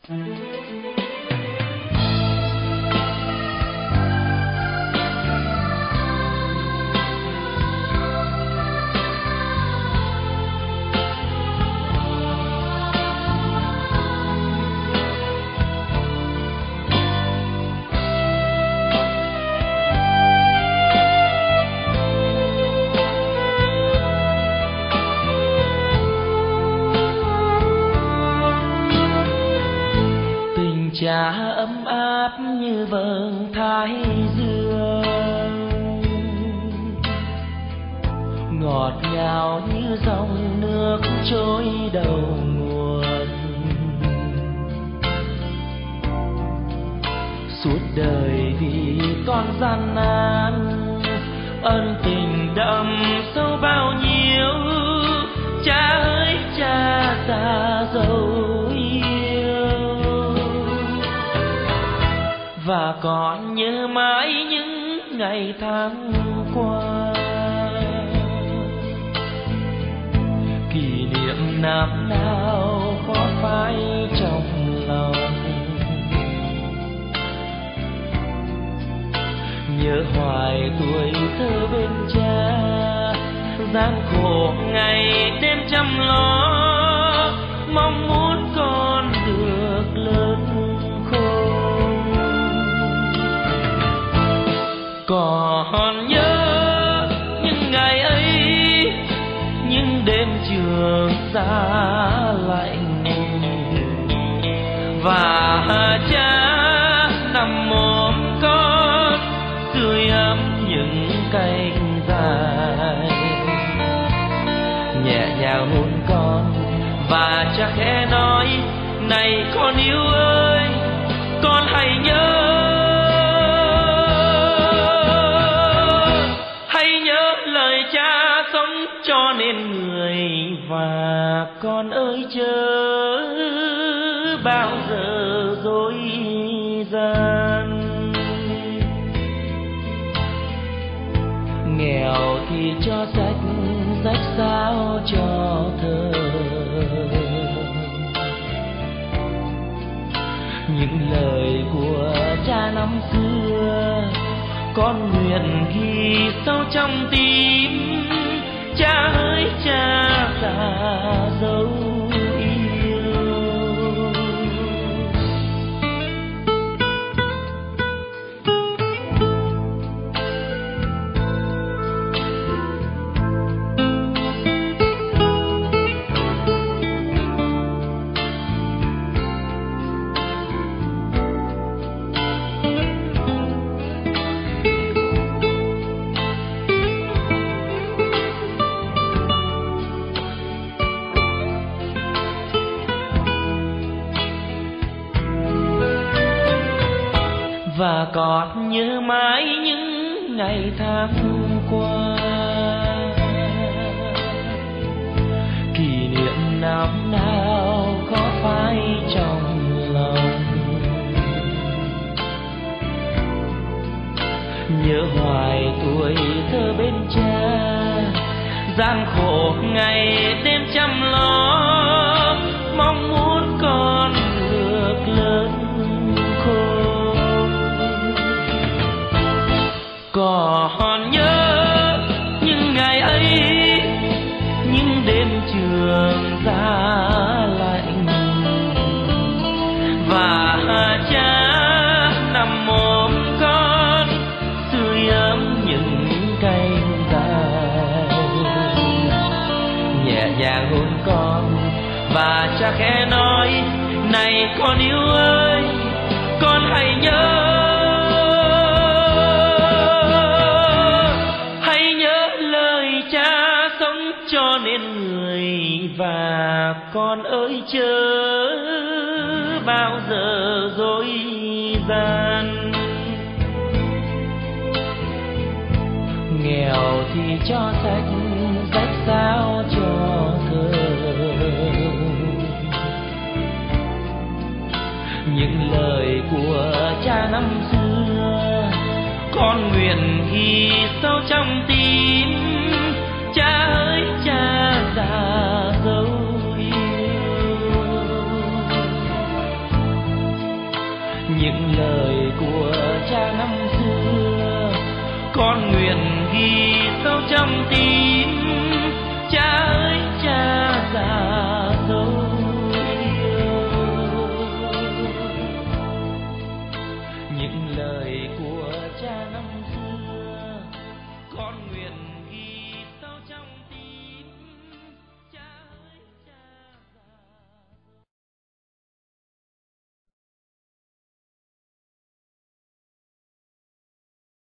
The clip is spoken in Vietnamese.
Cha ấm áp như vầng thái dương, ngọt ngào như dòng nước trôi đầu nguồn. Suốt đời vì con gian nan, ân tình đậm sâu bao nhiêu. Cha ơi cha ta dấu và còn nhớ mãi những ngày tháng qua. Kỷ niệm năm nào khó phai trong lòng, nhớ hoài tuổi thơ bên cha. Gian khổ ngày đêm chăm lo, mong muốn con được lớn khôn. Còn nhớ những ngày ấy, những đêm trường xa lạnh, và cha nằm ôm con sưởi ấm những cánh dài. Nhẹ nhàng hôn con và cha khẽ nói: này con yêu ơi, con hãy nhớ cho nên người. Và con ơi chớ bao giờ dối gian, nghèo thì cho sách, sách sao cho thơ. Những lời của cha năm xưa con nguyện ghi sâu trong tim. Cha ơi cha ta dấu yêu. Và còn nhớ mãi những ngày tháng qua. Kỷ niệm năm nào có phai trong lòng, nhớ hoài tuổi thơ bên cha. Gian khổ ngày đêm chăm lo, mong muốn con được lớn khôn. Còn nhớ những ngày ấy, những đêm trường giá lạnh, và cha nằm ôm con sưởi ấm những cánh dài. Nhẹ nhàng hôn con và cha khẽ nói: này con yêu ơi, con hãy nhớ cho nên người. Và con ơi chớ bao giờ dối gian, nghèo thì cho sách, sách sao cho thơ. Những lời của cha năm xưa con nguyện ghi sâu trong tim. Cha ơi cha già dấu yêu. những lời của cha năm xưa, con nguyện ghi sâu trong tim